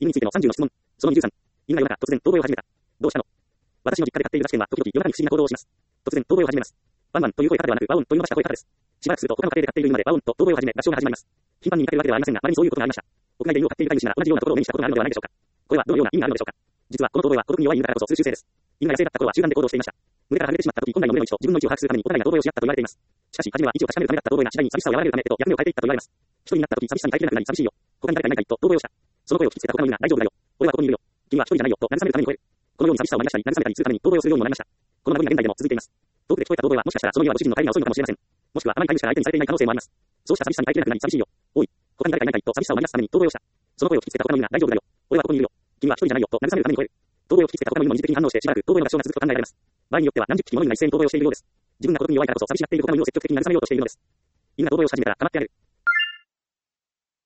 犬についての30の質問。その23。犬が夜中、突然、遠吠えを始めた。どうしたの？私の実家で飼っているザシ犬は、時々夜中に不思議な行動をします。突然、遠吠えを始めます。ワンワンという声からではなく、ワオンという伸ばした声からです。しばらくすると、他の家庭で飼っている犬までワオンと遠吠えを始め、合唱が始まります。頻繁に見かけるわけではありませんが、前にそういうことがありました。屋外で犬を飼っている飼い主なら同じようなところを目にしたことがあるのではないでしょうか。これはどのような意味があるのでしょうか。実は、この遠吠えは孤独に弱い犬だからこそする習性です。犬が野生だった頃は集団で行動していました。群れから離れてしまった時、本来の群れの位置と自分の位置を把握するためにお互いが遠吠えをし合ったと言われています。しかし、初めは位置を確かめるためだった遠吠えが次第に寂しさを和らげるためへと役目を変えていったと言われます。一人になった時、寂しさに耐えきれなくなり寂しいよ。他に誰かいないかいと遠吠えをした。その声を聞きつけた他の犬が大丈夫だよ。俺はここにいるよ。君は一人じゃないよと慰めるために吠える。このように寂しさを紛らしたり慰めたりするために遠吠えをするようにもなりました。この名残が現代でも続いています。遠くで聞こえた遠吠えはもしかしたらその家はご主人の帰りが遅いのかもしれません。もしくはあまり飼い主から相手にされていない可能性もあります。そうした寂しさに耐えきれなくなり寂しいよ。おい、他に誰かいないかいと寂しさを紛らすために遠吠えをした。その声を聞きつけた他の犬が大丈夫だよ。俺はここにいるよ。君は一人じゃないよと慰めるために吠える。遠吠えを聞きつけた他の犬も二次的に反応してしばらく遠吠えの合唱が続くと考えられます。場合によっては何十匹もの犬が一斉に遠吠えをしているようです。自分が孤独に弱いからこそ寂しがっている他の犬を積極的に慰めようとしているのです。犬が遠吠えをし始めたら構ってやる。